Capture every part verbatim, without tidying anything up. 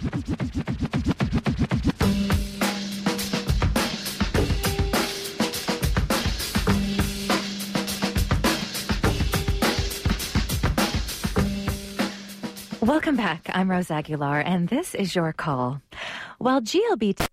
Welcome back. I'm Rose Aguilar, and this is Your Call. While G L B T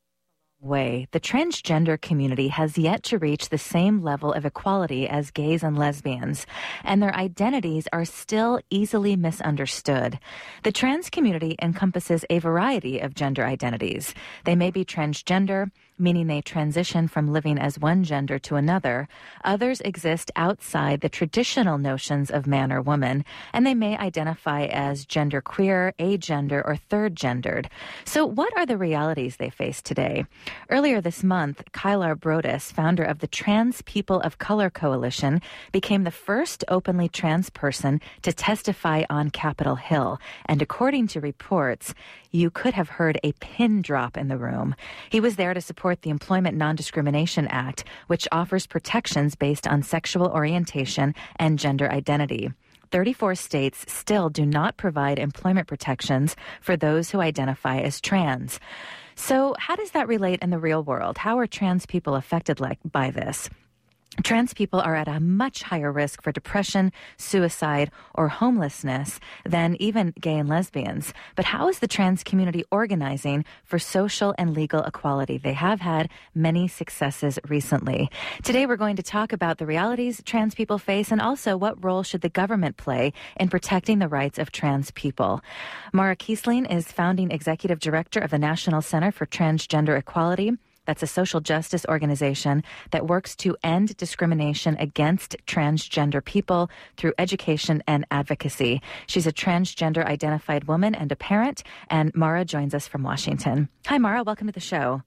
way, the transgender community has yet to reach the same level of equality as gays and lesbians, and their identities are still easily misunderstood. The trans community encompasses a variety of gender identities. They may be transgender, meaning they transition from living as one gender to another. Others exist outside the traditional notions of man or woman, and they may identify as genderqueer, agender, or third-gendered. So what are the realities they face today? Earlier this month, Kylar Brodus, founder of the Trans People of Color Coalition, became the first openly trans person to testify on Capitol Hill. And according to reports, you could have heard a pin drop in the room. He was there to support the Employment Non-Discrimination Act, which offers protections based on sexual orientation and gender identity. thirty-four states still do not provide employment protections for those who identify as trans. So how does that relate in the real world? How are trans people affected like by this? Trans people are at a much higher risk for depression, suicide, or homelessness than even gay and lesbians. But how is the trans community organizing for social and legal equality? They have had many successes recently. Today, we're going to talk about the realities trans people face and also what role should the government play in protecting the rights of trans people. Mara Kiesling is founding executive director of the National Center for Transgender Equality. That's a social justice organization that works to end discrimination against transgender people through education and advocacy. She's a transgender identified woman and a parent, and Mara joins us from Washington. Hi, Mara. Welcome to the show.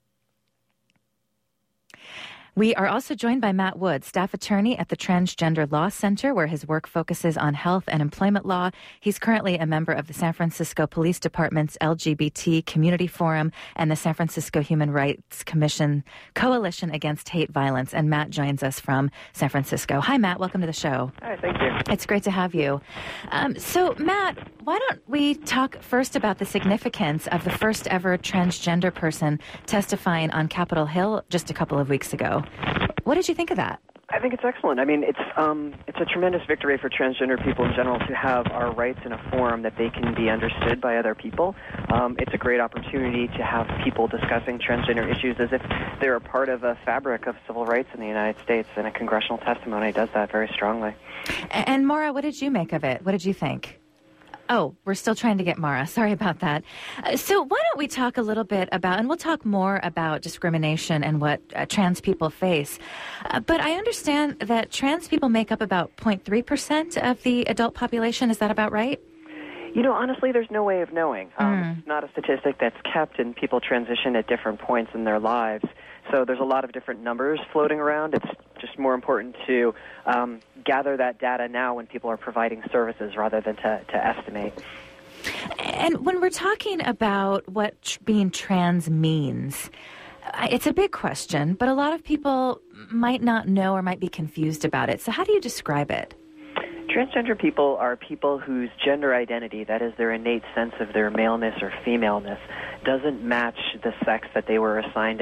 We are also joined by Matt Wood, staff attorney at the Transgender Law Center, where his work focuses on health and employment law. He's currently a member of the San Francisco Police Department's L G B T Community Forum and the San Francisco Human Rights Commission Coalition Against Hate Violence. And Matt joins us from San Francisco. Hi, Matt. Welcome to the show. Hi, thank you. It's great to have you. Um, so, Matt, why don't we talk first about the significance of the first ever transgender person testifying on Capitol Hill just a couple of weeks ago? What did you think of that? I think it's excellent. I mean, it's um, it's a tremendous victory for transgender people in general to have our rights in a forum that they can be understood by other people. Um, it's a great opportunity to have people discussing transgender issues as if they're a part of a fabric of civil rights in the United States, and a congressional testimony does that very strongly. And, and Mara, what did you make of it? What did you think? Oh, we're still trying to get Mara. Sorry about that. Uh, so why don't we talk a little bit about, and we'll talk more about discrimination and what uh, trans people face. Uh, but I understand that trans people make up about zero point three percent of the adult population. Is that about right? You know, honestly, there's no way of knowing. Um, Mm. It's not a statistic that's kept, and people transition at different points in their lives. So there's a lot of different numbers floating around. It's just more important to um, gather that data now when people are providing services rather than to, to estimate. And when we're talking about what tr- being trans means, uh, it's a big question, but a lot of people might not know or might be confused about it. So how do you describe it? Transgender people are people whose gender identity, that is their innate sense of their maleness or femaleness, doesn't match the sex that they were assigned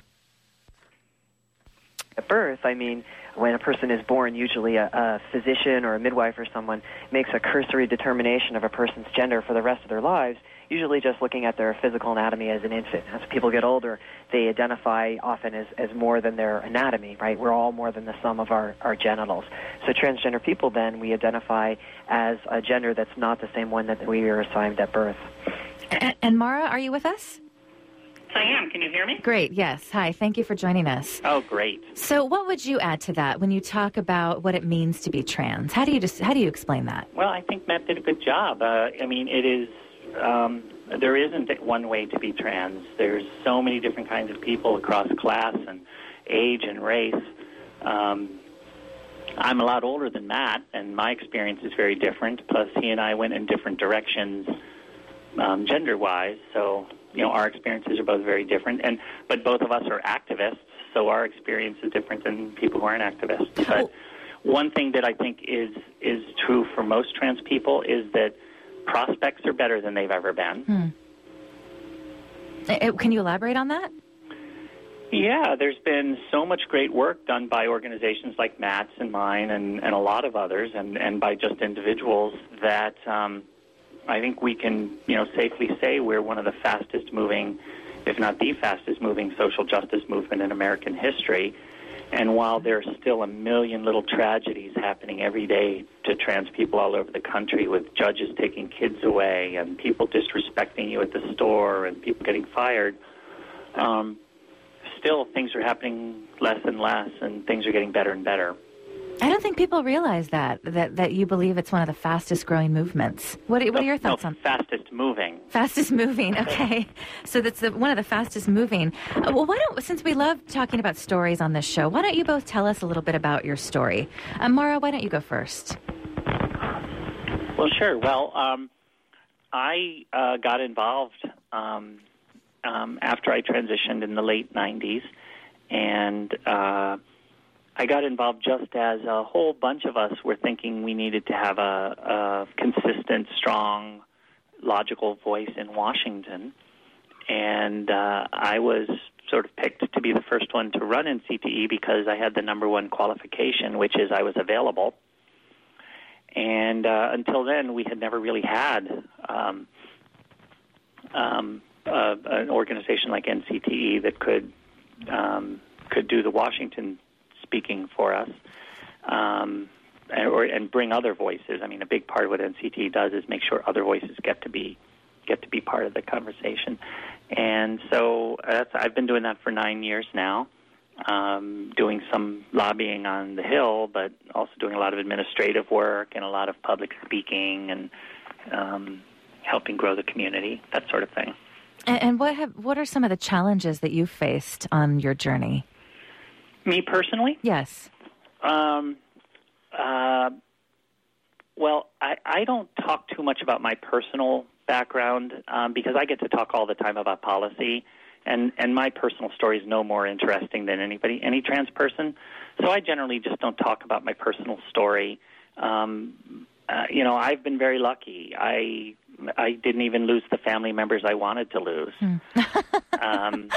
at birth. I mean, when a person is born, usually a, a physician or a midwife or someone makes a cursory determination of a person's gender for the rest of their lives, usually just looking at their physical anatomy as an infant. As people get older, they identify often as, as more than their anatomy, right? We're all more than the sum of our, our genitals. So transgender people, then, we identify as a gender that's not the same one that we were assigned at birth. And, and Mara, are you with us? I am. Can you hear me? Great, yes. Hi, thank you for joining us. Oh, great. So what would you add to that when you talk about what it means to be trans? How do you just, how do you explain that? Well, I think Matt did a good job. Uh, I mean, it is, um, there isn't one way to be trans. There's so many different kinds of people across class and age and race. Um, I'm a lot older than Matt, and my experience is very different. Plus, he and I went in different directions um, gender-wise, so... You know, our experiences are both very different, and but both of us are activists, so our experience is different than people who aren't activists. But one thing that I think is is true for most trans people is that prospects are better than they've ever been. Hmm. Uh, Can you elaborate on that? Yeah, there's been so much great work done by organizations like Matt's and mine and, and a lot of others, and, and by just individuals that um, I think we can, you know, safely say we're one of the fastest moving, if not the fastest moving social justice movement in American history. And while there's still a million little tragedies happening every day to trans people all over the country, with judges taking kids away and people disrespecting you at the store and people getting fired, um, still things are happening less and less, and things are getting better and better. I don't think people realize that, that, that you believe it's one of the fastest growing movements. What, what are your thoughts no, on fastest moving? Fastest moving, okay. So that's the, one of the fastest moving. Uh, well, why don't, since we love talking about stories on this show, why don't you both tell us a little bit about your story? Uh, Mara, why don't you go first? Well, sure. Well, um, I uh, got involved um, um, after I transitioned in the late nineties, and uh, I got involved just as a whole bunch of us were thinking we needed to have a, a consistent, strong, logical voice in Washington. And uh, I was sort of picked to be the first one to run N C T E because I had the number one qualification, which is I was available. And uh, until then, we had never really had um, um, uh, an organization like N C T E that could um, could do the Washington speaking for us, um, and, or, and bring other voices. I mean, a big part of what N C T E does is make sure other voices get to be get to be part of the conversation. And so that's, I've been doing that for nine years now, um, doing some lobbying on the Hill, but also doing a lot of administrative work and a lot of public speaking and um, helping grow the community, that sort of thing. And, and what have what are some of the challenges that you faced on your journey? Me personally? Yes. Um, uh, well, I, I don't talk too much about my personal background um, because I get to talk all the time about policy, and, and my personal story is no more interesting than anybody, any trans person. So I generally just don't talk about my personal story. Um, uh, you know, I've been very lucky. I I didn't even lose the family members I wanted to lose. Hmm. um,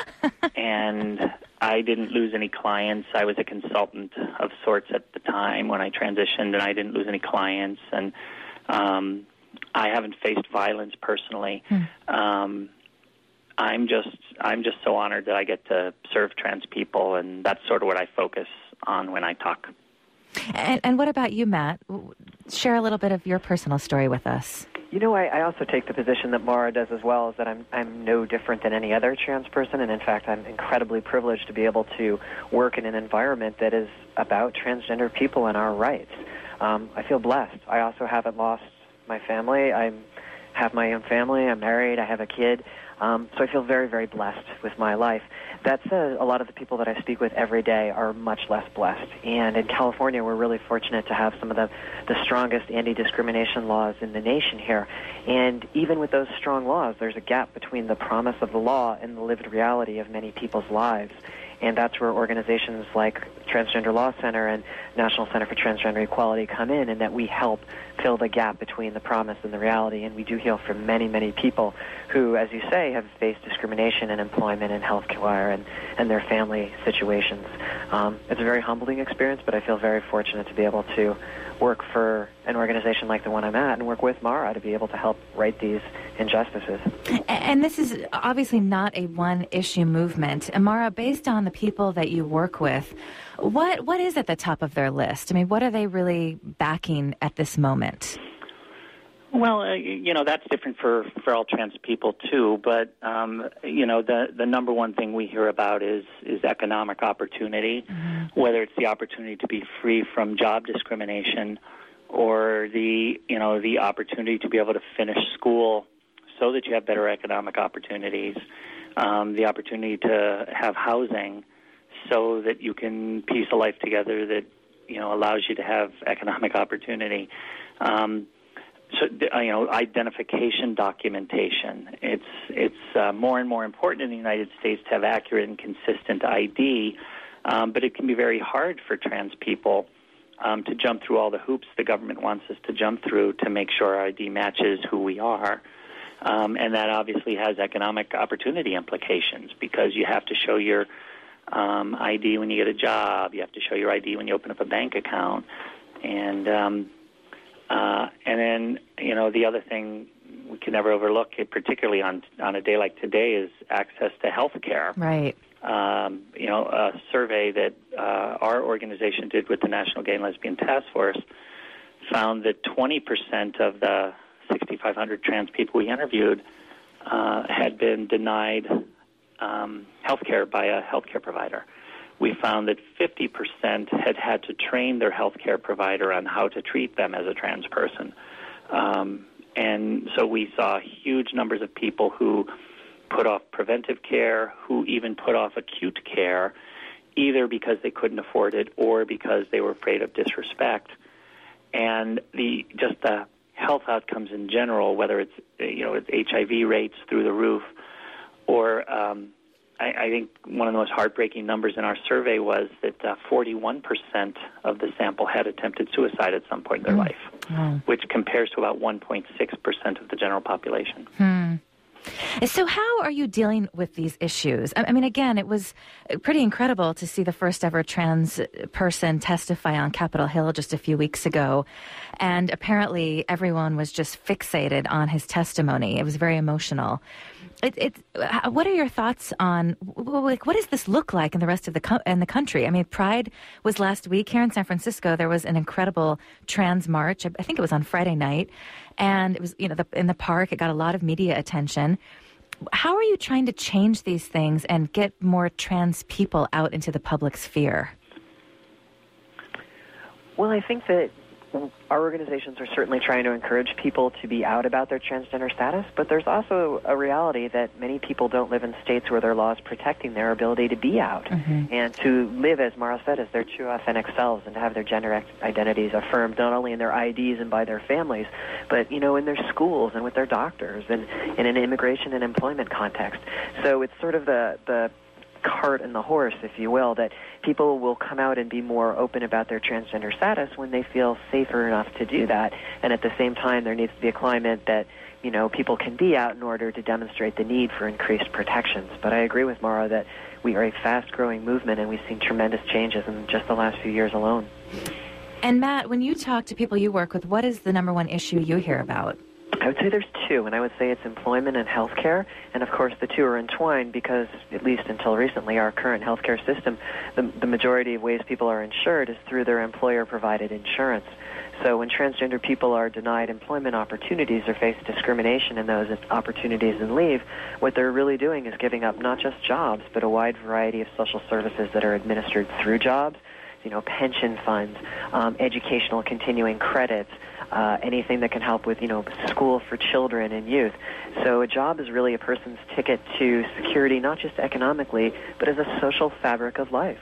and I didn't lose any clients. I was a consultant of sorts at the time when I transitioned, and I didn't lose any clients. And um, I haven't faced violence personally. Hmm. Um, I'm just I'm just so honored that I get to serve trans people, and that's sort of what I focus on when I talk. And, and what about you, Matt? Share a little bit of your personal story with us. You know, I, I also take the position that Mara does as well, is that I'm I'm no different than any other trans person, and in fact, I'm incredibly privileged to be able to work in an environment that is about transgender people and our rights. Um, I feel blessed. I also haven't lost my family. I have my own family. I'm married. I have a kid. Um, so I feel very, very blessed with my life. That said, a lot of the people that I speak with every day are much less blessed. And in California, we're really fortunate to have some of the, the strongest anti-discrimination laws in the nation here. And even with those strong laws, there's a gap between the promise of the law and the lived reality of many people's lives. And that's where organizations like Transgender Law Center and National Center for Transgender Equality come in, and that we help fill the gap between the promise and the reality. And we do hear from many, many people who, as you say, have faced discrimination in employment and health care and, and their family situations. Um, it's a very humbling experience, but I feel very fortunate to be able to work for an organization like the one I'm at and work with Mara to be able to help right these injustices. And this is obviously not a one-issue movement. And Mara, based on the people that you work with, what what is at the top of their list? I mean, what are they really backing at this moment? Well, uh, you know, that's different for, for all trans people, too. But, um, you know, the, the number one thing we hear about is, is economic opportunity, mm-hmm. whether it's the opportunity to be free from job discrimination or the, you know, the opportunity to be able to finish school so that you have better economic opportunities, um, the opportunity to have housing so that you can piece a life together that, you know, allows you to have economic opportunity. Um So, you know, identification documentation. It's it's uh, more and more important in the United States to have accurate and consistent I D, um, but it can be very hard for trans people um, to jump through all the hoops the government wants us to jump through to make sure our I D matches who we are. Um, and that obviously has economic opportunity implications because you have to show your um, I D when you get a job. You have to show your I D when you open up a bank account. And um, uh, and then, you know, the other thing we can never overlook, particularly on, on a day like today, is access to health care. Right. Um, you know, a survey that uh, our organization did with the National Gay and Lesbian Task Force found that twenty percent of the sixty-five hundred trans people we interviewed uh, had been denied um, health care by a health care provider. We found that fifty percent had had to train their health care provider on how to treat them as a trans person. Um, and so we saw huge numbers of people who put off preventive care, who even put off acute care, either because they couldn't afford it or because they were afraid of disrespect. And the just the health outcomes in general, whether it's you know it's H I V rates through the roof, or um, I, I think one of the most heartbreaking numbers in our survey was that uh, forty-one percent of the sample had attempted suicide at some point in their Mm. life, Wow. which compares to about one point six percent of the general population. Hmm. So how are you dealing with these issues? I I mean, again, it was pretty incredible to see the first ever trans person testify on Capitol Hill just a few weeks ago. And apparently everyone was just fixated on his testimony. It was very emotional. It, it, what are your thoughts on, like, what does this look like in the rest of the co- in the country? I mean, Pride was last week here in San Francisco. There was an incredible trans march. I think it was on Friday night, and it was, you know, the, in the park. It got a lot of media attention. How are you trying to change these things and get more trans people out into the public sphere? Well, I think that our organizations are certainly trying to encourage people to be out about their transgender status, but there's also a reality that many people don't live in states where there are laws protecting their ability to be out Mm-hmm. and to live, as Mara said, as their true authentic selves and to have their gender ex- identities affirmed not only in their I Ds and by their families, but, you know, in their schools and with their doctors and in an immigration and employment context. So it's sort of the, the cart and the horse, if you will, that people will come out and be more open about their transgender status when they feel safer enough to do that. And at the same time, there needs to be a climate that, you know, people can be out in order to demonstrate the need for increased protections. But I agree with Mara that we are a fast-growing movement, and we've seen tremendous changes in just the last few years alone. And Matt, when you talk to people you work with, what is the number one issue you hear about? I would say there's two, and I would say it's employment and healthcare. And, of course, the two are entwined because, at least until recently, our current healthcare system, the, the majority of ways people are insured is through their employer-provided insurance. So when transgender people are denied employment opportunities or face discrimination in those opportunities and leave, what they're really doing is giving up not just jobs, but a wide variety of social services that are administered through jobs, you know, pension funds, um, educational continuing credits, uh, anything that can help with, you know, school for children and youth. So a job is really a person's ticket to security, not just economically, but as a social fabric of life.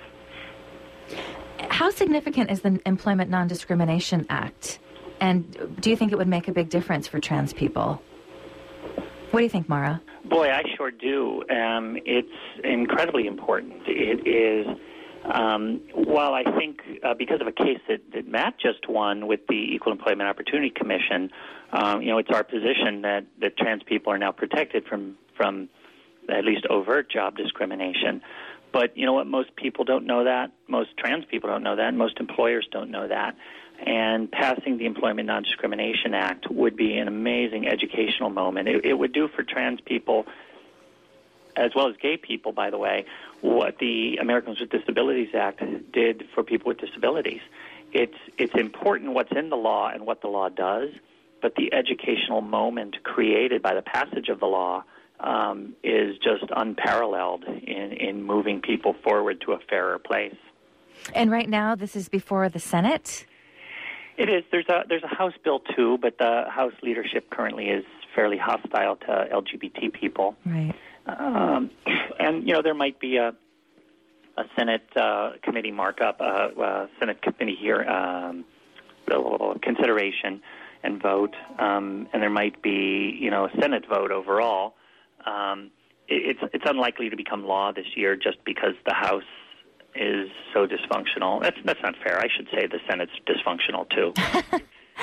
How significant is the Employment Non-Discrimination Act? And do you think it would make a big difference for trans people? What do you think, Mara? Boy, I sure do. Um, it's incredibly important. It is, um, while I think uh, because of a case that, that Matt just won with the Equal Employment Opportunity Commission, um, you know, it's our position that, that trans people are now protected from, from at least overt job discrimination. But you know what? Most people don't know that. Most trans people don't know that. Most employers don't know that. And passing the Employment Non-Discrimination Act would be an amazing educational moment. It, it would do for trans people, as well as gay people, by the way, what the Americans with Disabilities Act did for people with disabilities. It's it's important what's in the law and what the law does, but the educational moment created by the passage of the law Um, is just unparalleled in, in moving people forward to a fairer place. And right now, this is before the Senate? It is. There's a there's a House bill, too, but the House leadership currently is fairly hostile to L G B T people. Right. Um, and, you know, there might be a, a Senate uh, committee markup, uh, uh, Senate committee here, um, consideration and vote, um, and there might be, you know, a Senate vote overall. Um, it, it's it's unlikely to become law this year just because the House is so dysfunctional. That's that's not fair. I should say the Senate's dysfunctional too.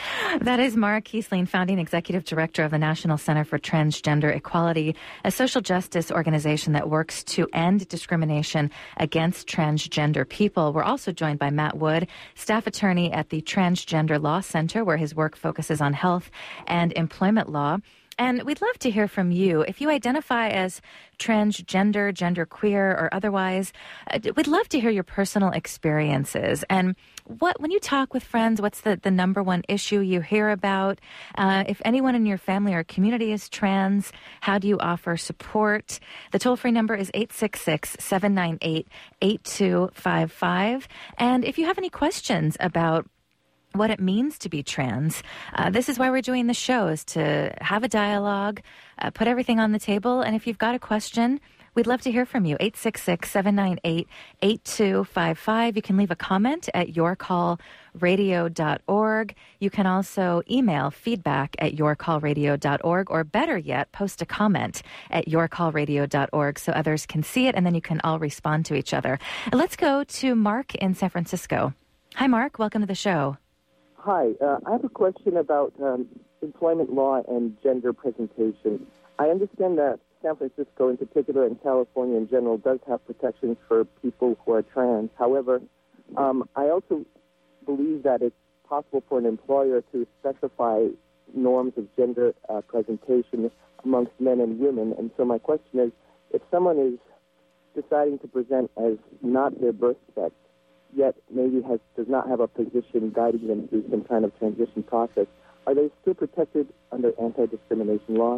That is Mara Kiesling, founding executive director of the National Center for Transgender Equality, a social justice organization that works to end discrimination against transgender people. We're also joined by Matt Wood, staff attorney at the Transgender Law Center, where his work focuses on health and employment law. And we'd love to hear from you. If you identify as transgender, genderqueer, or otherwise, uh, we'd love to hear your personal experiences. And what, when you talk with friends, what's the, the number one issue you hear about? Uh, if anyone in your family or community is trans, how do you offer support? The toll-free number is eight six six, seven nine eight, eight two five five. And if you have any questions about what it means to be trans. Uh, this is why we're doing the show, is to have a dialogue, uh, put everything on the table. And if you've got a question, we'd love to hear from you. eight six six, seven nine eight, eight two five five. You can leave a comment at your call radio dot org. You can also email feedback at your call radio dot org, or better yet, post a comment at your call radio dot org so others can see it, and then you can all respond to each other. Let's go to Mark in San Francisco. Hi, Mark. Welcome to the show. Hi, uh, I have a question about um, employment law and gender presentation. I understand that San Francisco in particular and California in general does have protections for people who are trans. However, um, I also believe that it's possible for an employer to specify norms of gender uh, presentation amongst men and women. And so my question is, if someone is deciding to present as not their birth sex, yet maybe has does not have a position guiding them through some kind of transition process, are they still protected under anti-discrimination laws?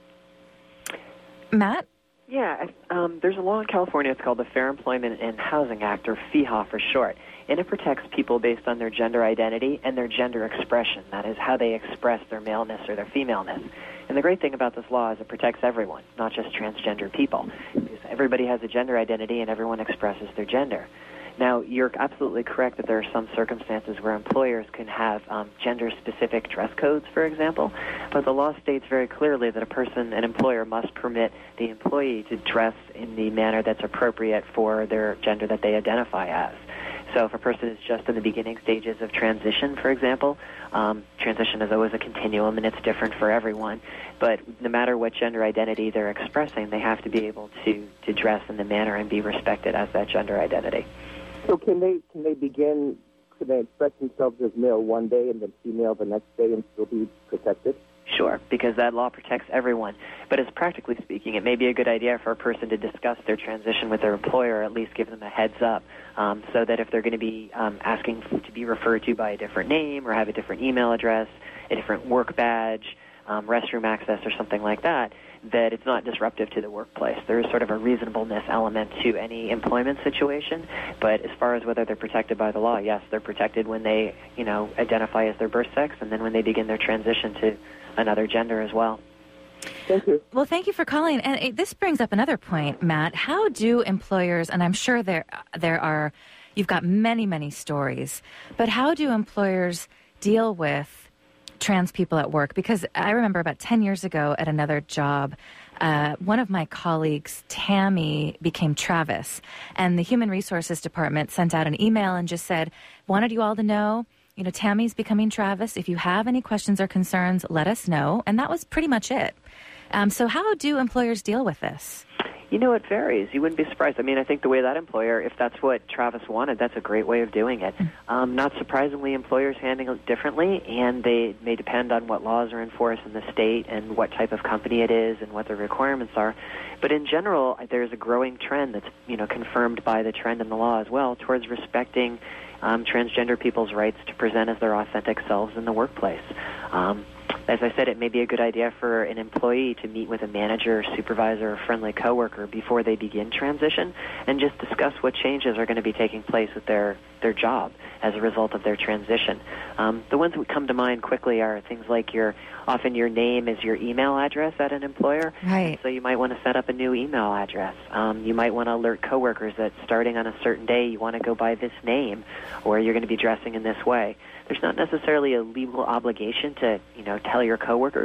Matt? Yeah, um, there's a law in California. It's called the Fair Employment and Housing Act, or FEHA for short, and it protects people based on their gender identity and their gender expression. That is, how they express their maleness or their femaleness. And the great thing about this law is it protects everyone, not just transgender people, because everybody has a gender identity and everyone expresses their gender. Now, you're absolutely correct that there are some circumstances where employers can have um, gender-specific dress codes, for example, but the law states very clearly that a person, an employer, must permit the employee to dress in the manner that's appropriate for their gender that they identify as. So if a person is just in the beginning stages of transition, for example, um, transition is always a continuum and it's different for everyone, but no matter what gender identity they're expressing, they have to be able to, to dress in the manner and be respected as that gender identity. So can they can they begin, can they express themselves as male one day and then female the next day and still be protected? Sure, because that law protects everyone. But as practically speaking, it may be a good idea for a person to discuss their transition with their employer, or at least give them a heads up, um, so that if they're going to be um, asking to be referred to by a different name or have a different email address, a different work badge, um, restroom access, or something like that, that it's not disruptive to the workplace. There is sort of a reasonableness element to any employment situation, but as far as whether they're protected by the law, yes, they're protected when they, you know, identify as their birth sex, and then when they begin their transition to another gender as well. Thank you. Well, thank you for calling. And it, this brings up another point, Matt. How do employers, and I'm sure there there are, you've got many, many stories, but how do employers deal with trans people at work? Because I remember about ten years ago at another job, uh, one of my colleagues, Tammy, became Travis. And the Human Resources Department sent out an email and just said, wanted you all to know, you know, Tammy's becoming Travis. If you have any questions or concerns, let us know. And that was pretty much it. Um, so how do employers deal with this? You know, it varies. You wouldn't be surprised. I mean, I think the way that employer, if that's what Travis wanted, that's a great way of doing it. Um, not surprisingly, employers handle it differently, and they may depend on what laws are enforced in the state and what type of company it is and what the requirements are. But in general, there's a growing trend that's, you know, confirmed by the trend in the law as well towards respecting um, transgender people's rights to present as their authentic selves in the workplace. Um, As I said, it may be a good idea for an employee to meet with a manager, supervisor, or friendly coworker before they begin transition and just discuss what changes are going to be taking place with their, their job as a result of their transition. Um, the ones that come to mind quickly are things like your often your name is your email address at an employer. Right. So you might want to set up a new email address. Um, you might want to alert coworkers that starting on a certain day you want to go by this name or you're going to be dressing in this way. There's not necessarily a legal obligation to, you know, tell your coworkers,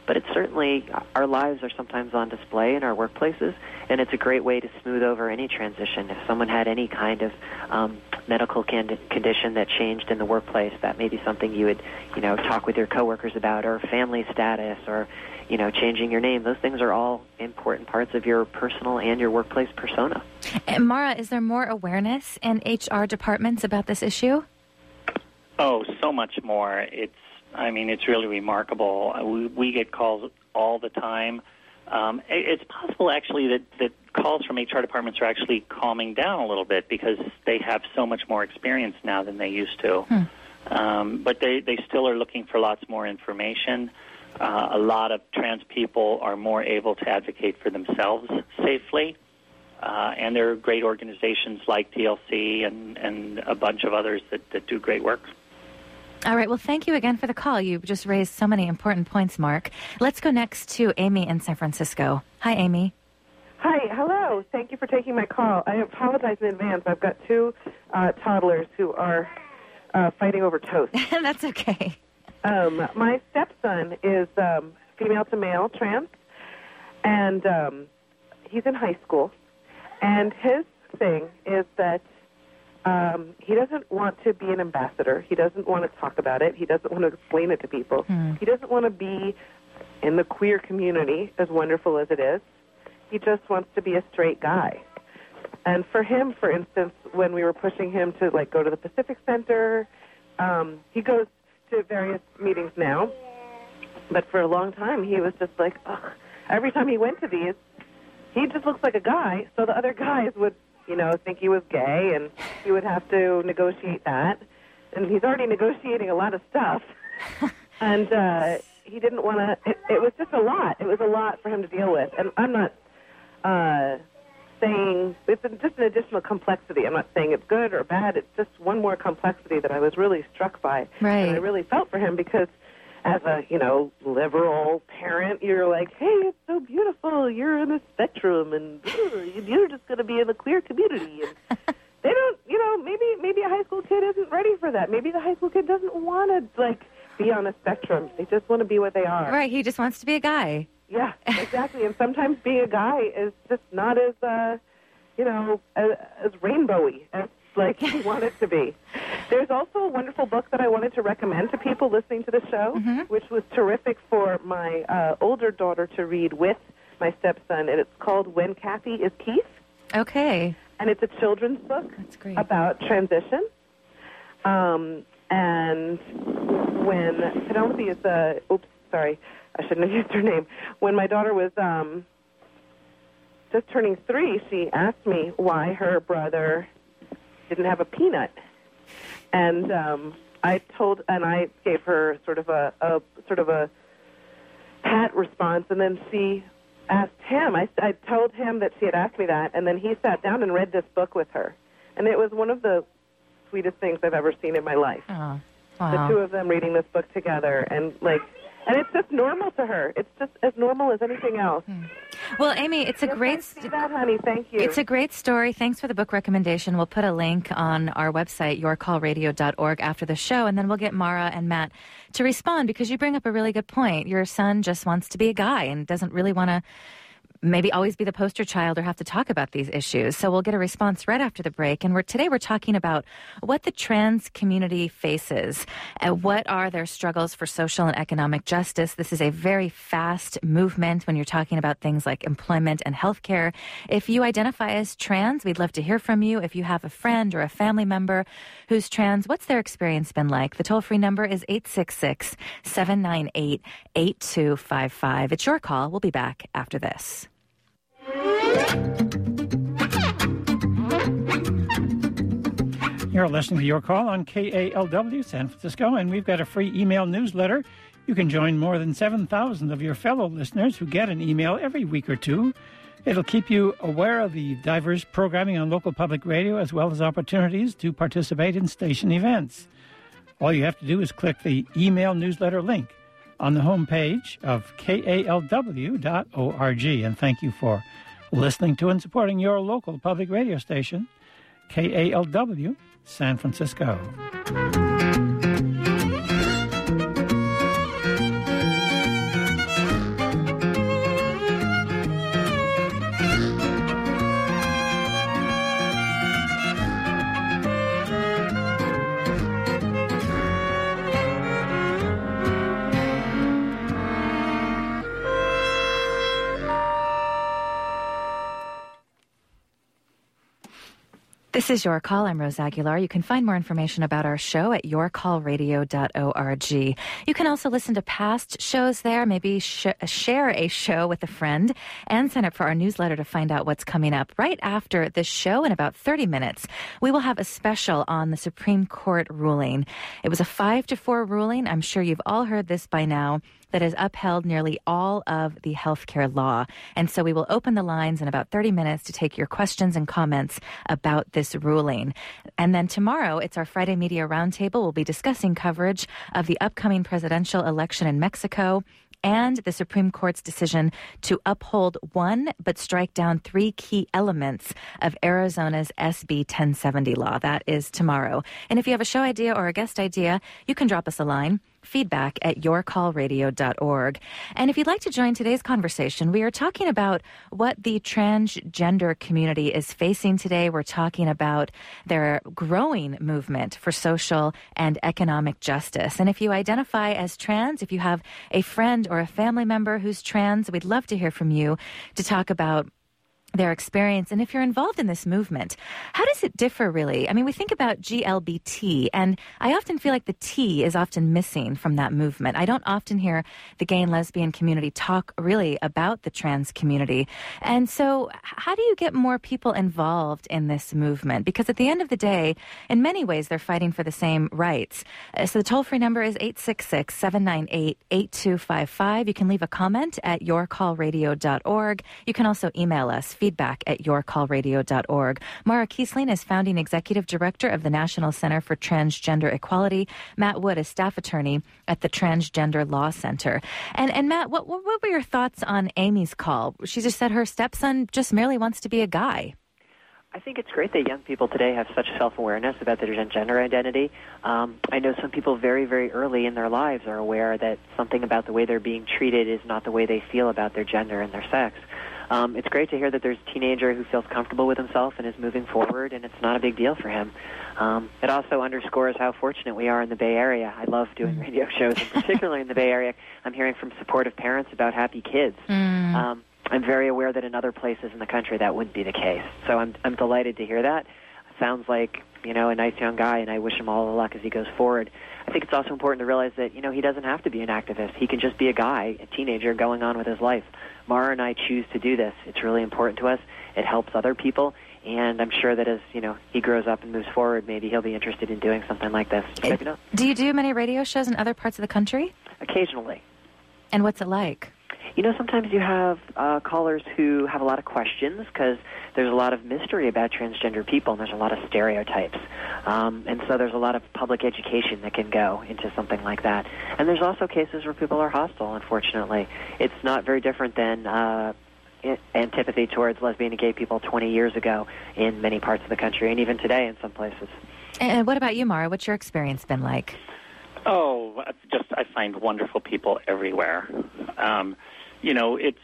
but it's certainly, our lives are sometimes on display in our workplaces, and it's a great way to smooth over any transition. If someone had any kind of um, medical can- condition that changed in the workplace, that may be something you would, you know, talk with your coworkers about, or family status, or, you know, changing your name. Those things are all important parts of your personal and your workplace persona. And Mara, is there more awareness in H R departments about this issue? Oh, so much more. It's, I mean, it's really remarkable. We, we get calls all the time. Um, it, it's possible, actually, that, that calls from H R departments are actually calming down a little bit because they have so much more experience now than they used to. Hmm. Um, but they, they still are looking for lots more information. Uh, a lot of trans people are more able to advocate for themselves safely. Uh, and there are great organizations like T L C and, and a bunch of others that, that do great work. All right. Well, thank you again for the call. You just raised so many important points, Mark. Let's go next to Amy in San Francisco. Hi, Amy. Hi. Hello. Thank you for taking my call. I apologize in advance. I've got two uh, toddlers who are uh, fighting over toast. That's okay. Um, my stepson is um, female to male, trans, and um, he's in high school. And his thing is that um, he doesn't want to be an ambassador. He doesn't want to talk about it. He doesn't want to explain it to people. Hmm. He doesn't want to be in the queer community, as wonderful as it is. He just wants to be a straight guy. And for him, for instance, when we were pushing him to, like, go to the Pacific Center, um, he goes to various meetings now. But for a long time, he was just like, ugh. Every time he went to these, he just looks like a guy, so the other guys would, you know, think he was gay, and he would have to negotiate that. And he's already negotiating a lot of stuff. and uh, he didn't want to, it, it was just a lot. It was a lot for him to deal with. And I'm not uh, saying, it's just an additional complexity. I'm not saying it's good or bad. It's just one more complexity that I was really struck by. Right. And I really felt for him because as a, you know, liberal parent, you're like, hey, it's so beautiful. You're in the spectrum, and ugh, you're just going to be in the queer community. And they don't, you know, maybe maybe a high school kid isn't ready for that. Maybe the high school kid doesn't want to, like, be on a spectrum. They just want to be what they are. Right, he just wants to be a guy. Yeah, exactly. And sometimes being a guy is just not as, uh, you know, as, as rainbowy as, like, you want it to be. There's also a wonderful book that I wanted to recommend to people listening to the show, mm-hmm. which was terrific for my uh, older daughter to read with my stepson, and it's called When Kathy is Keith. Okay. And it's a children's book That's great. about transition. Um, and when Penelope is, uh, oops, sorry, I shouldn't have used her name. When my daughter was um, just turning three, she asked me why her brother didn't have a peanut. And um, I told, and I gave her sort of a, a sort of a pat response, and then she asked him. I, I told him that she had asked me that, and then he sat down and read this book with her, and it was one of the sweetest things I've ever seen in my life. Oh, wow. The two of them reading this book together, and like, and it's just normal to her. It's just as normal as anything else. Hmm. Well, Amy, it's a yes, great... I see that, honey. Thank you. It's a great story. Thanks for the book recommendation. We'll put a link on our website, your call radio dot org, after the show, and then we'll get Mara and Matt to respond, because you bring up a really good point. Your son just wants to be a guy and doesn't really want to maybe always be the poster child or have to talk about these issues. So we'll get a response right after the break. And we're today we're talking about what the trans community faces and what are their struggles for social and economic justice. This is a very fast movement when you're talking about things like employment and healthcare. If you identify as trans, we'd love to hear from you. If you have a friend or a family member who's trans, what's their experience been like? The toll-free number is eight six six, seven nine eight, eight two five five. It's your call. We'll be back after this. You're listening to Your Call on K A L W San Francisco, and we've got a free email newsletter. You can join more than seven thousand of your fellow listeners who get an email every week or two. It'll keep you aware of the diverse programming on local public radio, as well as opportunities to participate in station events. All you have to do is click the email newsletter link on the homepage of K A L W dot org. And thank you for listening to and supporting your local public radio station, K A L W San Francisco. This is Your Call. I'm Rose Aguilar. You can find more information about our show at your call radio dot org. You can also listen to past shows there, maybe sh- share a show with a friend, and sign up for our newsletter to find out what's coming up. Right after this show, in about thirty minutes, we will have a special on the Supreme Court ruling. It was a five to four ruling. I'm sure you've all heard this by now, that has upheld nearly all of the healthcare law. And so we will open the lines in about thirty minutes to take your questions and comments about this ruling. And then tomorrow, it's our Friday Media Roundtable. We'll be discussing coverage of the upcoming presidential election in Mexico and the Supreme Court's decision to uphold one but strike down three key elements of Arizona's S B ten seventy law. That is tomorrow. And if you have a show idea or a guest idea, you can drop us a line. Feedback at your call radio dot org. And if you'd like to join today's conversation, we are talking about what the transgender community is facing today. We're talking about their growing movement for social and economic justice. And if you identify as trans, if you have a friend or a family member who's trans, we'd love to hear from you to talk about their experience. And if you're involved in this movement, how does it differ really? I mean, we think about G L B T, and I often feel like the T is often missing from that movement. I don't often hear the gay and lesbian community talk really about the trans community. And so how do you get more people involved in this movement? Because at the end of the day, in many ways, they're fighting for the same rights. Uh, so the toll-free number is eight six six, seven nine eight, eight two five five. You can leave a comment at your call radio dot org. You can also email us, feedback at your call radio dot org. Mara Kiesling is founding executive director of the National Center for Transgender Equality. Matt Wood is staff attorney at the Transgender Law Center. And and Matt, what what were your thoughts on Amy's call? She just said her stepson just merely wants to be a guy. I think it's great that young people today have such self-awareness about their gender identity. Um, I know some people very, very early in their lives are aware that something about the way they're being treated is not the way they feel about their gender and their sex. Um, it's great to hear that there's a teenager who feels comfortable with himself and is moving forward, and it's not a big deal for him. Um, it also underscores how fortunate we are in the Bay Area. I love doing radio shows, and particularly in the Bay Area, I'm hearing from supportive parents about happy kids. Mm. Um, I'm very aware that in other places in the country that wouldn't be the case. So I'm I'm delighted to hear that. Sounds like, you know, a nice young guy, and I wish him all the luck as he goes forward. I think it's also important to realize that, you know, he doesn't have to be an activist. He can just be a guy, a teenager going on with his life. Mara and I choose to do this. It's really important to us. It helps other people. And I'm sure that as, you know, he grows up and moves forward, maybe he'll be interested in doing something like this. Check it out. Do you do many radio shows in other parts of the country? Occasionally. And what's it like? You know, sometimes you have uh, callers who have a lot of questions because there's a lot of mystery about transgender people, and there's a lot of stereotypes. Um, and so there's a lot of public education that can go into something like that. And there's also cases where people are hostile, unfortunately. It's not very different than uh, antipathy towards lesbian and gay people twenty years ago in many parts of the country, and even today in some places. And what about you, Mara? What's your experience been like? Oh, just I find wonderful people everywhere. Um, you know, it's,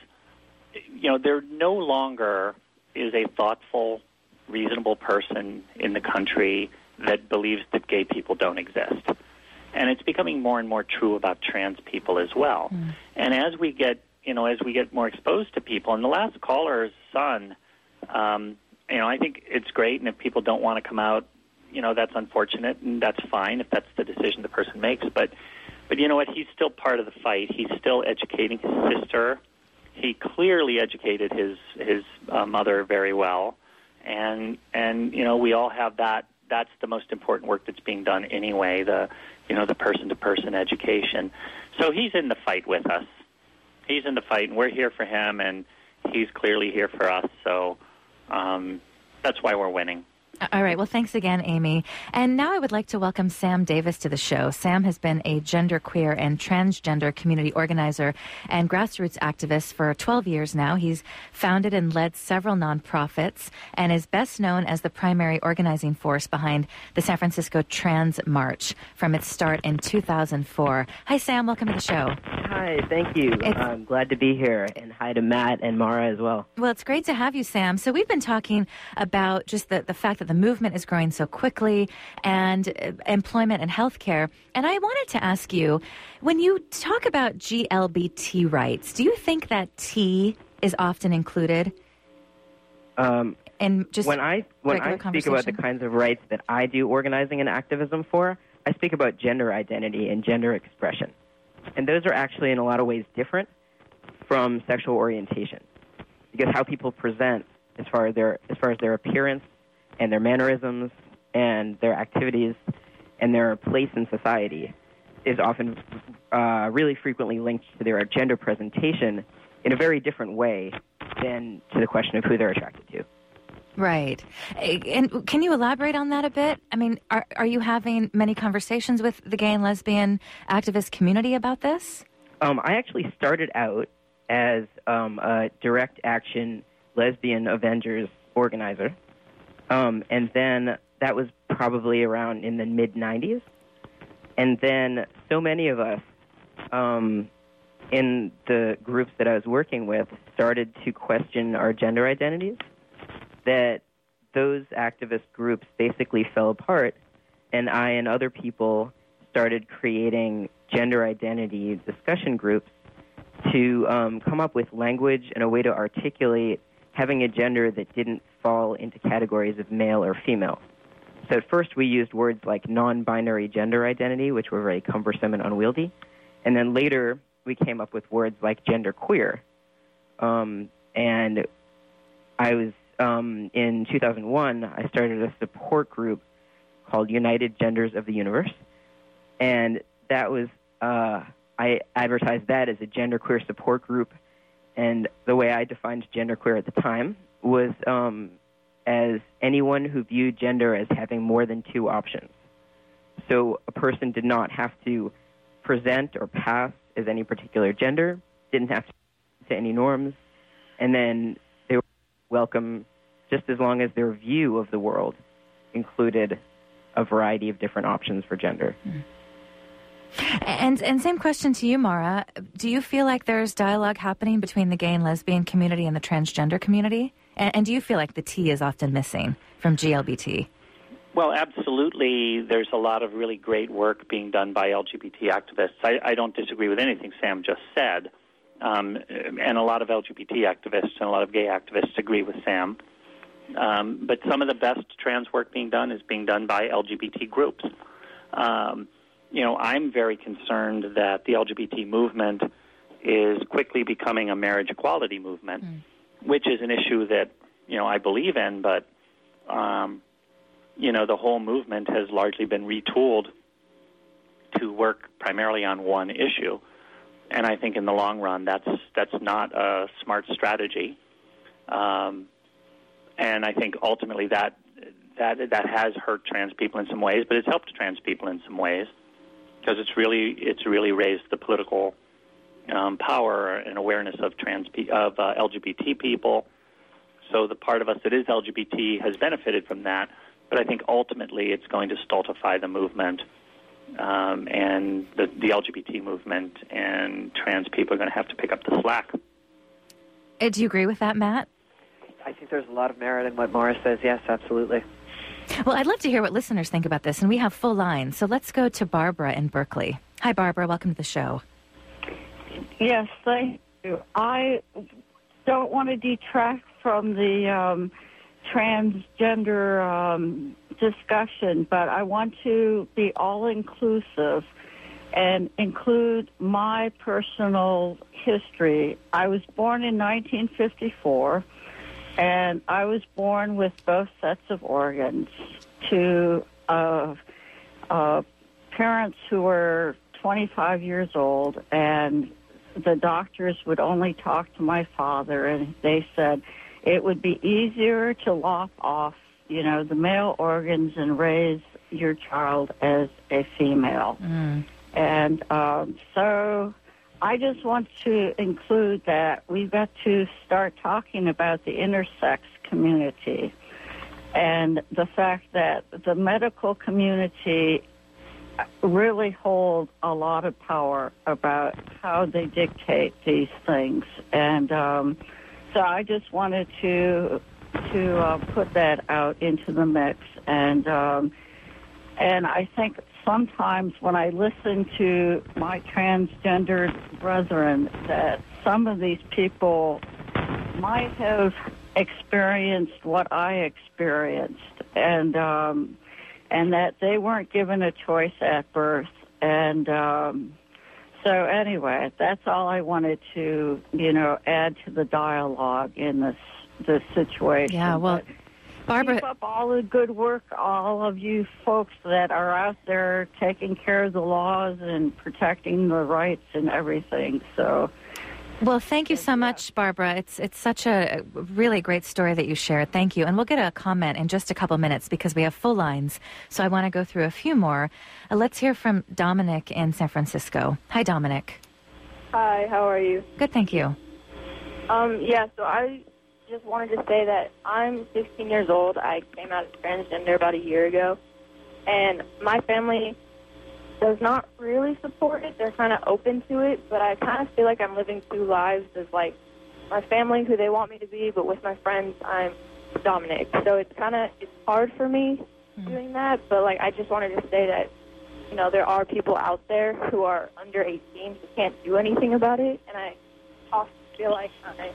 you know, there no longer is a thoughtful, reasonable person in the country that believes that gay people don't exist. And it's becoming more and more true about trans people as well. Mm. And as we get, you know, as we get more exposed to people, and the last caller's son, um, you know, I think it's great, and if people don't want to come out, you know, that's unfortunate, and that's fine if that's the decision the person makes. But, but you know what? He's still part of the fight. He's still educating his sister. He clearly educated his his uh, mother very well, and and you know, we all have that. That's the most important work that's being done anyway. The you know the person-to-person education. So he's in the fight with us. He's in the fight, and we're here for him, and he's clearly here for us. So um, that's why we're winning. All right. Well, thanks again, Amy. And now I would like to welcome Sam Davis to the show. Sam has been a genderqueer and transgender community organizer and grassroots activist for twelve years now. He's founded and led several nonprofits and is best known as the primary organizing force behind the San Francisco Trans March from its start in two thousand four. Hi, Sam. Welcome to the show. Hi. Thank you. It's, I'm glad to be here. And hi to Matt and Mara as well. Well, it's great to have you, Sam. So we've been talking about just the, the fact that the movement is growing so quickly, and uh, employment and healthcare. And I wanted to ask you, when you talk about G L B T rights, do you think that T is often included? Um, in just when I when I speak about the kinds of rights that I do organizing and activism for, I speak about gender identity and gender expression. And those are actually in a lot of ways different from sexual orientation, because how people present as far as their as far as their appearance and their mannerisms and their activities and their place in society is often uh, really frequently linked to their gender presentation in a very different way than to the question of who they're attracted to. Right. And can you elaborate on that a bit? I mean, are are you having many conversations with the gay and lesbian activist community about this? Um, I actually started out as um, a direct action lesbian Avengers organizer. Um, and then that was probably around in the mid nineties. And then so many of us um, in the groups that I was working with started to question our gender identities, that those activist groups basically fell apart, and I and other people started creating gender identity discussion groups to um, come up with language and a way to articulate having a gender that didn't fall into categories of male or female. So at first we used words like non-binary gender identity, which were very cumbersome and unwieldy. And then later we came up with words like gender queer. Um, and I was, um, in two thousand one, I started a support group called United Genders of the Universe. And that was, uh, I advertised that as a genderqueer support group. And the way I defined genderqueer at the time was um, as anyone who viewed gender as having more than two options. So a person did not have to present or pass as any particular gender, didn't have to to any norms, and then they were welcome just as long as their view of the world included a variety of different options for gender. Mm. And and same question to you, Mara. Do you feel like there's dialogue happening between the gay and lesbian community and the transgender community? And, and do you feel like the T is often missing from G L B T? Well, absolutely. There's a lot of really great work being done by L G B T activists. I, I don't disagree with anything Sam just said. Um, and a lot of L G B T activists and a lot of gay activists agree with Sam. Um, but some of the best trans work being done is being done by L G B T groups. Um, you know, I'm very concerned that the L G B T movement is quickly becoming a marriage equality movement, mm. which is an issue that, you know, I believe in, but, um, you know, the whole movement has largely been retooled to work primarily on one issue. And I think in the long run, that's that's not a smart strategy. Um, and I think ultimately that that that has hurt trans people in some ways, but it's helped trans people in some ways because it's really it's really raised the political um, power and awareness of trans of uh, L G B T people. So the part of us that is L G B T has benefited from that, but I think ultimately it's going to stultify the movement. Um, and the, the L G B T movement and trans people are going to have to pick up the slack. Uh, do you agree with that, Matt? I think there's a lot of merit in what Morris says. Yes, absolutely. Well, I'd love to hear what listeners think about this, and we have full lines. So let's go to Barbara in Berkeley. Hi, Barbara. Welcome to the show. Yes, thank you. I don't want to detract from the um, transgender um, discussion, but I want to be all-inclusive and include my personal history. I was born in nineteen fifty-four, and I was born with both sets of organs to uh, uh, parents who were twenty-five years old, and the doctors would only talk to my father, and they said it would be easier to lop off, you know, the male organs and raise your child as a female. Mm. And um, so I just want to include that we've got to start talking about the intersex community and the fact that the medical community really hold a lot of power about how they dictate these things. And um, so I just wanted to to uh, put that out into the mix. And um, and I think sometimes when I listen to my transgender brethren that some of these people might have experienced what I experienced, and um, and that they weren't given a choice at birth. And um, so anyway, that's all I wanted to, you know, add to the dialogue in this this situation. Yeah, well, but Barbara, keep up all the good work, all of you folks that are out there taking care of the laws and protecting the rights and everything. So. Well, thank you so much, Barbara. It's it's such a really great story that you shared. Thank you. And we'll get a comment in just a couple minutes because we have full lines. So I want to go through a few more. Uh, let's hear from Dominic in San Francisco. Hi, Dominic. Hi, how are you? Good, thank you. Um, yeah, so I just wanted to say that I'm sixteen years old. I came out as transgender about a year ago. And my family does not really support it. They're kind of open to it, but I kind of feel like I'm living two lives. There's like my family, who they want me to be, but with my friends, I'm Dominic. So it's kind of it's hard for me mm. doing that. But like I just wanted to say that you know there are people out there who are under eighteen who can't do anything about it, and I often feel like I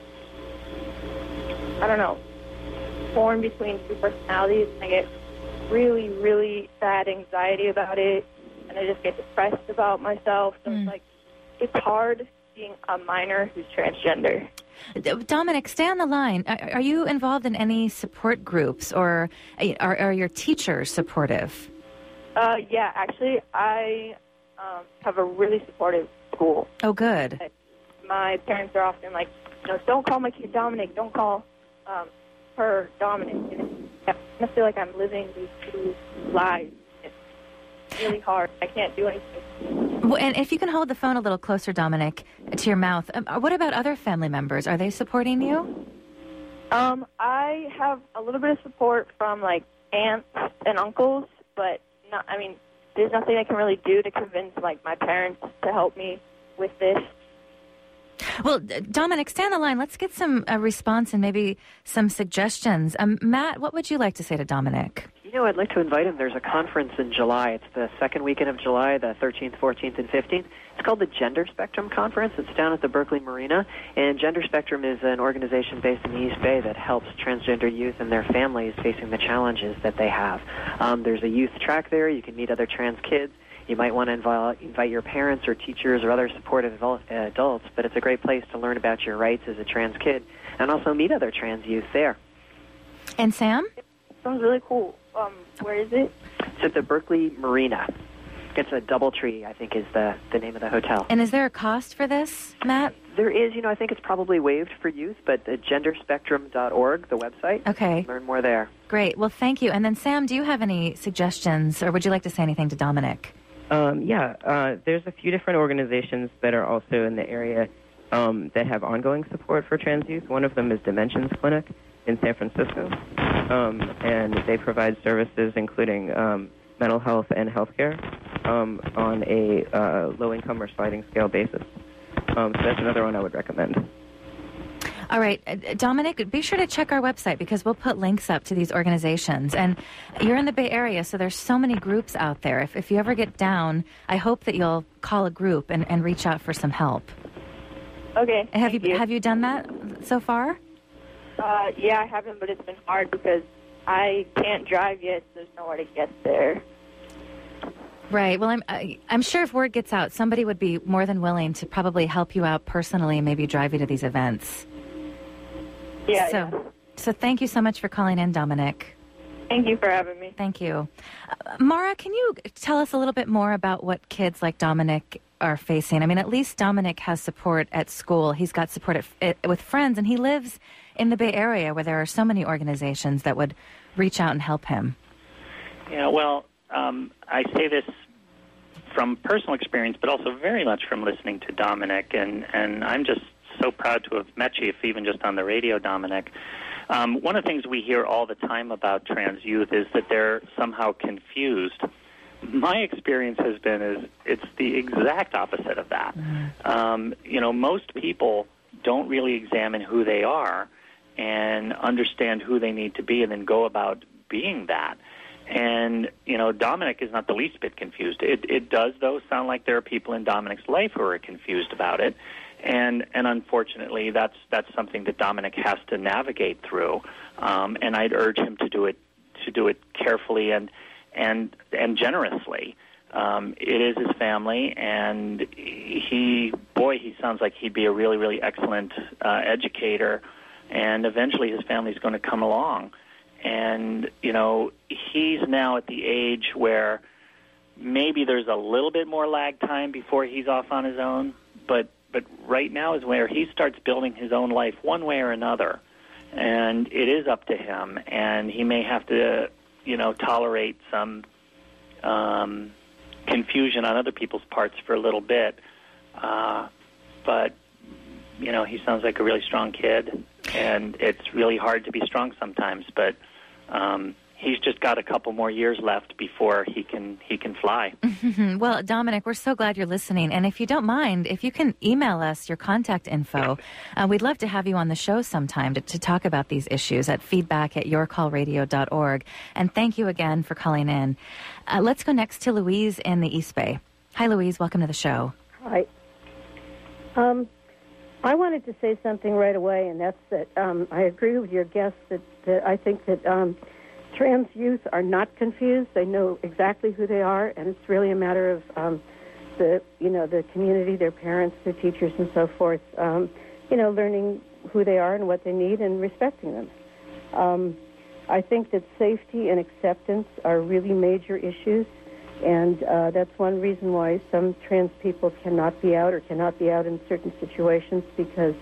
I don't know torn between two personalities. And I get really, really bad anxiety about it. And I just get depressed about myself. So mm. it's like, it's hard being a minor who's transgender. Dominic, stay on the line. Are, are you involved in any support groups, or are, are your teachers supportive? Uh, yeah, actually, I um, have a really supportive school. Oh, good. My parents are often like, you know, don't call my kid Dominic. Don't call um, her Dominic. And it's, I feel like I'm living these two lives. Really hard. I can't do anything. Well, and if you can hold the phone a little closer, Dominic, to your mouth, um, what about other family members? Are they supporting you? Um, I have a little bit of support from, like, aunts and uncles, but, not, I mean, there's nothing I can really do to convince, like, my parents to help me with this. Well, Dominic, stay on the line. Let's get some uh, response and maybe some suggestions. Um, Matt, what would you like to say to Dominic? You know, I'd like to invite him. There's a conference in July. It's the second weekend of July, the thirteenth, fourteenth, and fifteenth. It's called the Gender Spectrum Conference. It's down at the Berkeley Marina. And Gender Spectrum is an organization based in the East Bay that helps transgender youth and their families facing the challenges that they have. Um, there's a youth track there. You can meet other trans kids. You might want to invite, invite your parents or teachers or other supportive adults, but it's a great place to learn about your rights as a trans kid and also meet other trans youth there. And Sam? It sounds really cool. Um, where is it? It's at the Berkeley Marina. It's a DoubleTree, I think, is the, the name of the hotel. And is there a cost for this, Matt? There is. You know, I think it's probably waived for youth, but the gender spectrum dot org, the website, okay. Learn more there. Great. Well, thank you. And then, Sam, do you have any suggestions, or would you like to say anything to Dominic? Um, yeah, uh, there's a few different organizations that are also in the area um, that have ongoing support for trans youth. One of them is Dimensions Clinic in San Francisco, um, and they provide services including um, mental health and healthcare um, on a uh, low-income or sliding scale basis. Um, so that's another one I would recommend. All right, uh, Dominic, be sure to check our website because we'll put links up to these organizations. And you're in the Bay Area, so there's so many groups out there. If, if you ever get down, I hope that you'll call a group and, and reach out for some help. Okay. Have you, you have you done that so far? Uh, yeah, I haven't, but it's been hard because I can't drive yet, so there's nowhere to get there. Right. Well, I'm I, I'm sure if word gets out, somebody would be more than willing to probably help you out personally and maybe drive you to these events. Yeah. So, yeah. so thank you so much for calling in, Dominic. Thank you for having me. Thank you. Uh, Mara, can you tell us a little bit more about what kids like Dominic are facing? I mean, at least Dominic has support at school. He's got support at, at, with friends, and he lives in the Bay Area where there are so many organizations that would reach out and help him. Yeah, well, um, I say this from personal experience, but also very much from listening to Dominic, and, and I'm just so proud to have met you, if even just on the radio, Dominic. Um, one of the things we hear all the time about trans youth is that they're somehow confused. My experience has been is it's the exact opposite of that. Mm-hmm. Um, you know, most people don't really examine who they are and understand who they need to be and then go about being that. And, you know, Dominic is not the least bit confused. It, it does, though, sound like there are people in Dominic's life who are confused about it. And and unfortunately, that's that's something that Dominic has to navigate through. Um, and I'd urge him to do it to do it carefully and and and generously. Um, it is his family, and he, boy, he sounds like he'd be a really, really excellent uh, educator, and eventually his family's going to come along. And, you know, he's now at the age where maybe there's a little bit more lag time before he's off on his own, but, but right now is where he starts building his own life one way or another, and it is up to him, and he may have to, you know, tolerate some um confusion on other people's parts for a little bit, uh, but, you know, he sounds like a really strong kid, and it's really hard to be strong sometimes, but um, he's just got a couple more years left before he can he can fly. Well, Dominic, we're so glad you're listening, and if you don't mind, if you can email us your contact info, uh, we'd love to have you on the show sometime to, to talk about these issues at feedback at your call radio dot org, and thank you again for calling in. Uh, let's go next to Louise in the East Bay. Hi, Louise. Welcome to the show. Hi. Um, I wanted to say something right away, and that's that um, I agree with your guest that, that I think that um, trans youth are not confused. They know exactly who they are, and it's really a matter of um, the, you know, the community, their parents, their teachers, and so forth, um, you know, learning who they are and what they need and respecting them. Um, I think that safety and acceptance are really major issues, and uh, that's one reason why some trans people cannot be out or cannot be out in certain situations, because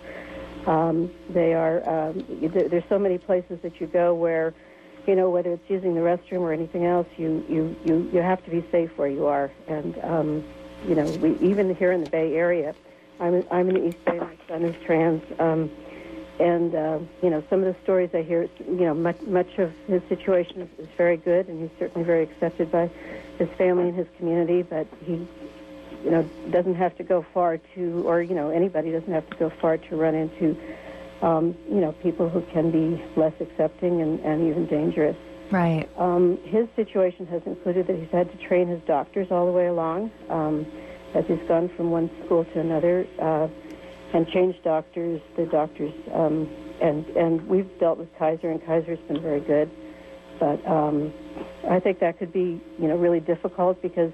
um, they are, um, there's so many places that you go where, you know, whether it's using the restroom or anything else, you, you, you, you have to be safe where you are. And, um, you know, we, even here in the Bay Area, I'm, I'm in the East Bay, my son is trans, um, and, uh, you know, some of the stories I hear, you know, much, much of his situation is, is very good, and he's certainly very accepted by his family and his community, but he, you know, doesn't have to go far to, or, you know, anybody doesn't have to go far to run into, um, you know, people who can be less accepting and, and even dangerous. Right. Um, his situation has included that he's had to train his doctors all the way along, um, as he's gone from one school to another, uh, and changed doctors, the doctors, um, and, and we've dealt with Kaiser, and Kaiser's been very good. But um, I think that could be, you know, really difficult, because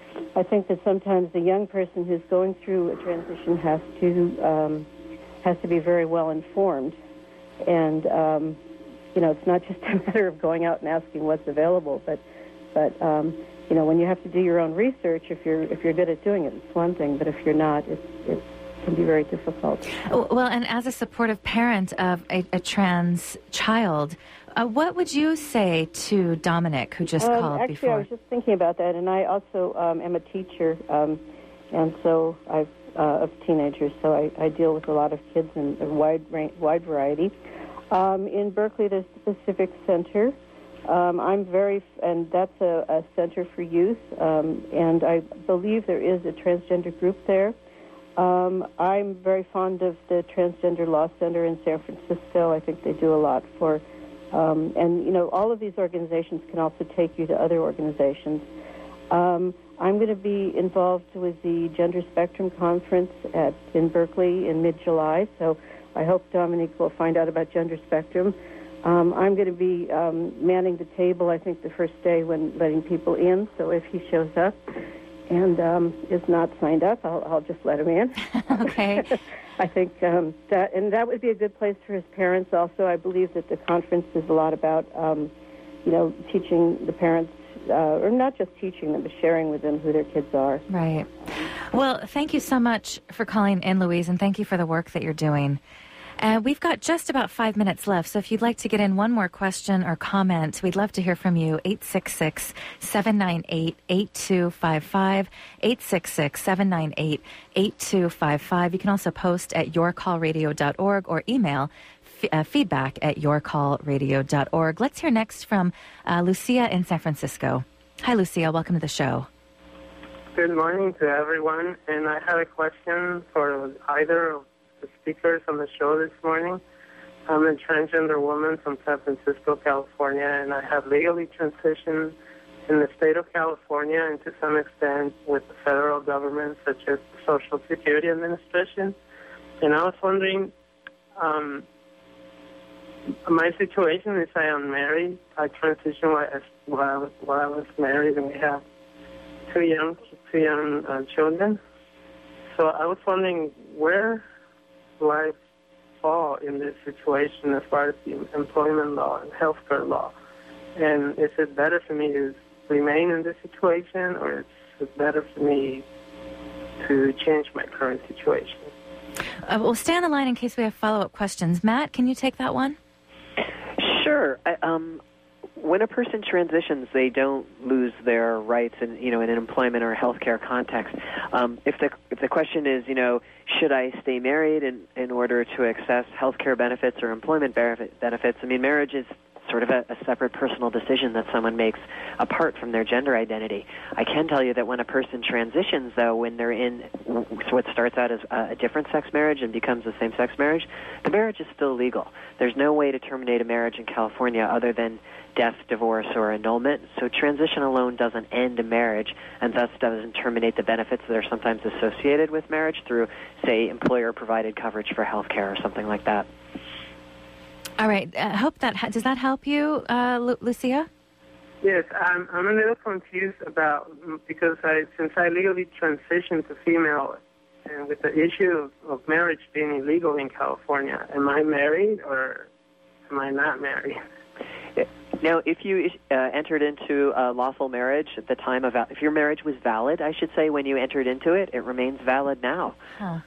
I think that sometimes the young person who's going through a transition has to um, has to be very well informed, and um, you know, it's not just a matter of going out and asking what's available, but but um, you know, when you have to do your own research, if you're if you're good at doing it, it's one thing, but if you're not, it's it's can be very difficult. Well, and as a supportive parent of a, a trans child, uh, what would you say to Dominic, who just um, called actually, before? I was just thinking about that, and I also um, am a teacher, um, and so I've uh, of teenagers, so I, I deal with a lot of kids in a wide range, wide variety. Um, in Berkeley, there's the Pacific Center. Um, I'm very, and that's a, a center for youth, um, and I believe there is a transgender group there. Um, I'm very fond of the Transgender Law Center in San Francisco. I think they do a lot for, um, and, you know, all of these organizations can also take you to other organizations. Um, I'm going to be involved with the Gender Spectrum Conference at in Berkeley in mid-July, so I hope Dominique will find out about Gender Spectrum. Um, I'm going to be um, manning the table, I think, the first day when letting people in, so if he shows up and um, is not signed up, I'll, I'll just let him in. Okay. I think um, that, and that would be a good place for his parents also. I believe that the conference is a lot about, um, you know, teaching the parents, uh, or not just teaching them, but sharing with them who their kids are. Right. Well, thank you so much for calling in, Louise, and thank you for the work that you're doing. Uh, we've got just about five minutes left, so if you'd like to get in one more question or comment, we'd love to hear from you. eight six six, seven nine eight, eight two five five, eight six six, seven nine eight, eight two five five. You can also post at your call radio dot org or email f- uh, feedback at your call radio dot org. Let's hear next from uh, Lucia in San Francisco. Hi, Lucia. Welcome to the show. Good morning to everyone, and I have a question for either of the speakers on the show this morning. I'm a transgender woman from San Francisco, California, and I have legally transitioned in the state of California and to some extent with the federal government, such as the Social Security Administration. And I was wondering, um, my situation is I am married. I transitioned while I, while I, was, while I was married, and we have two young, two young uh, children. So I was wondering, where do I fall in this situation as far as the employment law and healthcare law? And is it better for me to remain in this situation, or is it better for me to change my current situation? Uh, we'll stay on the line in case we have follow-up questions. Matt, can you take that one? Sure. I, um, when a person transitions, they don't lose their rights in, you know, in an employment or healthcare context. Um, if the if the question is, you know, should I stay married in, in order to access healthcare benefits or employment benefits? I mean, marriage is sort of a, a separate personal decision that someone makes apart from their gender identity. I can tell you that when a person transitions, though, when they're in what starts out as a different sex marriage and becomes a same-sex marriage, the marriage is still legal. There's no way to terminate a marriage in California other than death, divorce, or annulment. So transition alone doesn't end a marriage and thus doesn't terminate the benefits that are sometimes associated with marriage through, say, employer-provided coverage for health care or something like that. All right. I uh, hope that ha- does that help you, uh, Lu- Lucia? Yes, I'm I'm a little confused about because I since I legally transitioned to female, and with the issue of, of marriage being illegal in California, am I married or am I not married? Now, if you uh, entered into a lawful marriage at the time of if your marriage was valid, I should say when you entered into it, it remains valid now. Huh.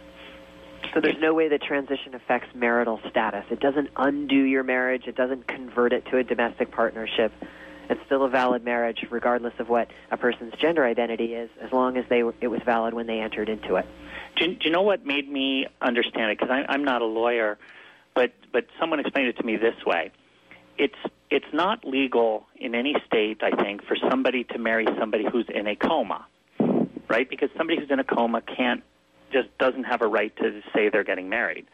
So there's no way that transition affects marital status. It doesn't undo your marriage. It doesn't convert it to a domestic partnership. It's still a valid marriage regardless of what a person's gender identity is, as long as they were, it was valid when they entered into it. Do you, do you know what made me understand it? Because I'm not a lawyer, but, but someone explained it to me this way. It's it's not legal in any state, I think, for somebody to marry somebody who's in a coma, right? Because somebody who's in a coma can't just doesn't have a right to say they're getting married.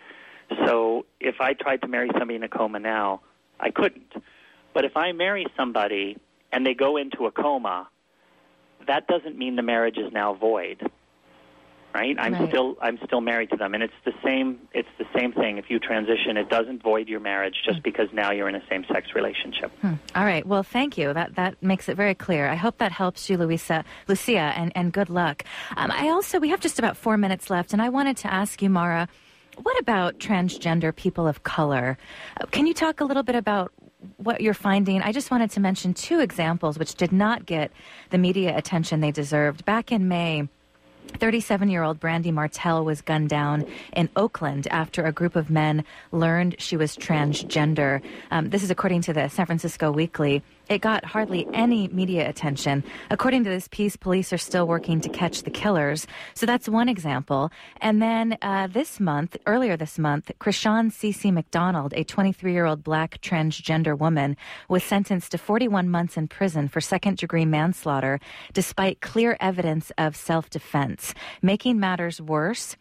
So if I tried to marry somebody in a coma now, I couldn't. But if I marry somebody and they go into a coma, that doesn't mean the marriage is now void. Right? I'm right. still I'm still married to them, and it's the same it's the same thing. If you transition, it doesn't void your marriage just because now you're in a same-sex relationship. Hmm. All right. Well, thank you. That that makes it very clear. I hope that helps you, Luisa, Lucia, and, and good luck. Um, I also we have just about four minutes left, and I wanted to ask you, Mara, what about transgender people of color? Uh, can you talk a little bit about what you're finding? I just wanted to mention two examples which did not get the media attention they deserved. Back in May, thirty-seven-year-old Brandy Martell was gunned down in Oakland after a group of men learned she was transgender. Um, this is according to the San Francisco Weekly. It got hardly any media attention. According to this piece, police are still working to catch the killers. So that's one example. And then uh, this month, earlier this month, Krishan Cece McDonald, a twenty-three-year-old black transgender woman, was sentenced to forty-one months in prison for second-degree manslaughter despite clear evidence of self-defense. Making matters worse,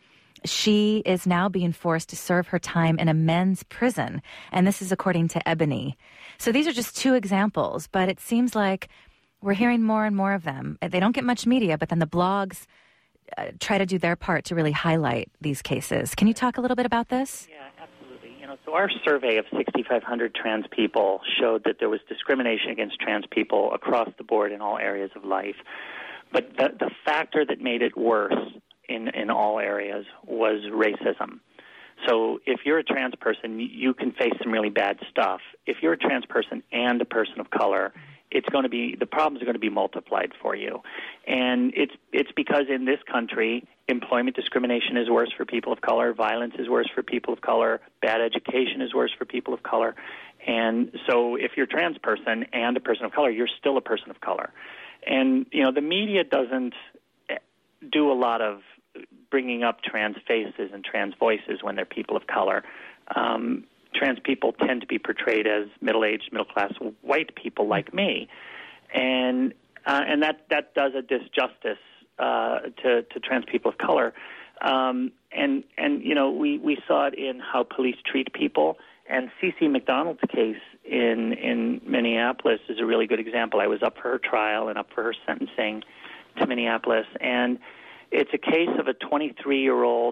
she is now being forced to serve her time in a men's prison, and this is according to Ebony. So these are just two examples, but it seems like we're hearing more and more of them. They don't get much media, but then the blogs uh, try to do their part to really highlight these cases. Can you talk a little bit about this? Yeah, absolutely. You know, so our survey of sixty-five hundred trans people showed that there was discrimination against trans people across the board in all areas of life. But the, the factor that made it worse in, in all areas was racism. So if you're a trans person, you can face some really bad stuff. If you're a trans person and a person of color, it's going to be the problems are going to be multiplied for you. And it's it's because in this country, employment discrimination is worse for people of color, violence is worse for people of color, bad education is worse for people of color. And so if you're a trans person and a person of color, you're still a person of color. And, you know, the media doesn't do a lot of bringing up trans faces and trans voices when they're people of color. Um, trans people tend to be portrayed as middle-aged, middle-class white people like me. And uh, and that, that does a disjustice uh, to, to trans people of color. Um, and, and, you know, we, we saw it in how police treat people. And Cece McDonald's case in, in Minneapolis is a really good example. I was up for her trial and up for her sentencing to Minneapolis. And it's a case of a twenty-three-year-old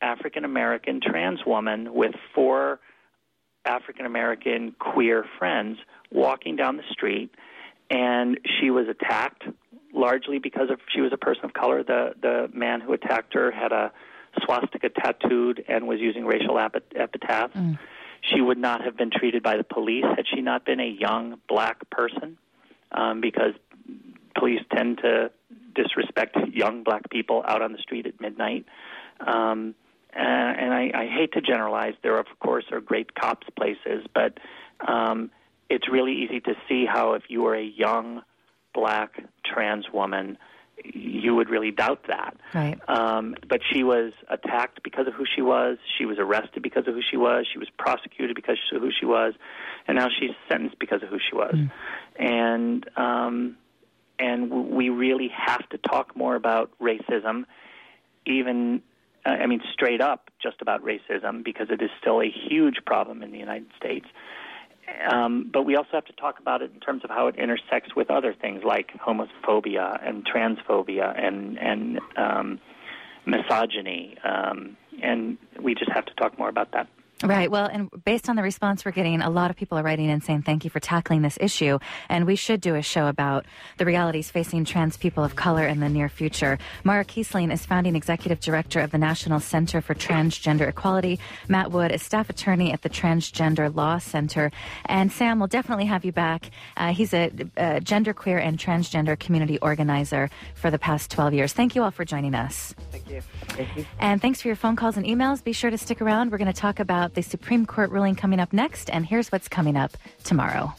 African-American trans woman with four African-American queer friends walking down the street, and she was attacked largely because of she was a person of color. The the man who attacked her had a swastika tattooed and was using racial epit- epithets. Mm. She would not have been treated by the police had she not been a young black person, um, because police tend to disrespect young black people out on the street at midnight. Um, uh, and I, I hate to generalize. There, of course, are great cops places, but um, it's really easy to see how if you were a young black trans woman, you would really doubt that. Right. Um, but she was attacked because of who she was. She was arrested because of who she was. She was prosecuted because of who she was. And now she's sentenced because of who she was. Mm. And um, and we really have to talk more about racism, even, uh, I mean, straight up just about racism, because it is still a huge problem in the United States. Um, but we also have to talk about it in terms of how it intersects with other things like homophobia and transphobia and and um, misogyny, um, and we just have to talk more about that. Right. Well, and based on the response we're getting, a lot of people are writing in saying thank you for tackling this issue, and we should do a show about the realities facing trans people of color in the near future. Mara Kiesling is founding executive director of the National Center for Transgender Equality. Matt Wood is staff attorney at the Transgender Law Center. And Sam, we'll definitely have you back. Uh, he's a, a genderqueer and transgender community organizer for the past twelve years. Thank you all for joining us. Thank you. Thank you. And thanks for your phone calls and emails. Be sure to stick around. We're going to talk about the Supreme Court ruling coming up next, and here's what's coming up tomorrow.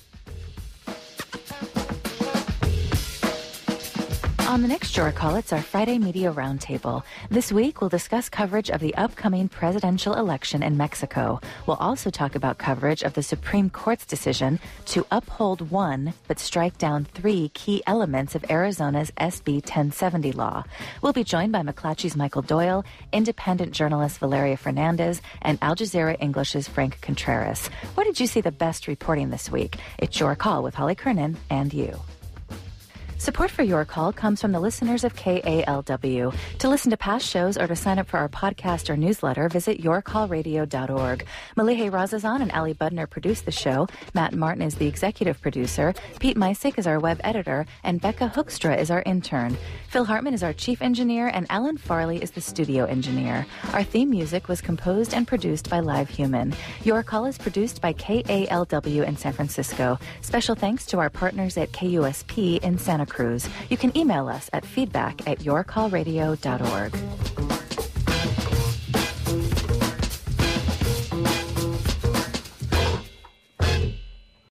On the next Your Call, it's our Friday Media Roundtable. This week, we'll discuss coverage of the upcoming presidential election in Mexico. We'll also talk about coverage of the Supreme Court's decision to uphold one but strike down three key elements of Arizona's S B ten seventy law. We'll be joined by McClatchy's Michael Doyle, independent journalist Valeria Fernandez, and Al Jazeera English's Frank Contreras. What did you see the best reporting this week? It's Your Call with Holly Kernan and you. Support for Your Call comes from the listeners of K A L W. To listen to past shows or to sign up for our podcast or newsletter, visit your call radio dot org. Malihe Razazan and Ali Budner produce the show. Matt Martin is the executive producer. Pete Meisick is our web editor. And Becca Hookstra is our intern. Phil Hartman is our chief engineer. And Alan Farley is the studio engineer. Our theme music was composed and produced by Live Human. Your Call is produced by K A L W in San Francisco. Special thanks to our partners at K U S P in Santa Cruz. You can email us at feedback at your call radio dot org.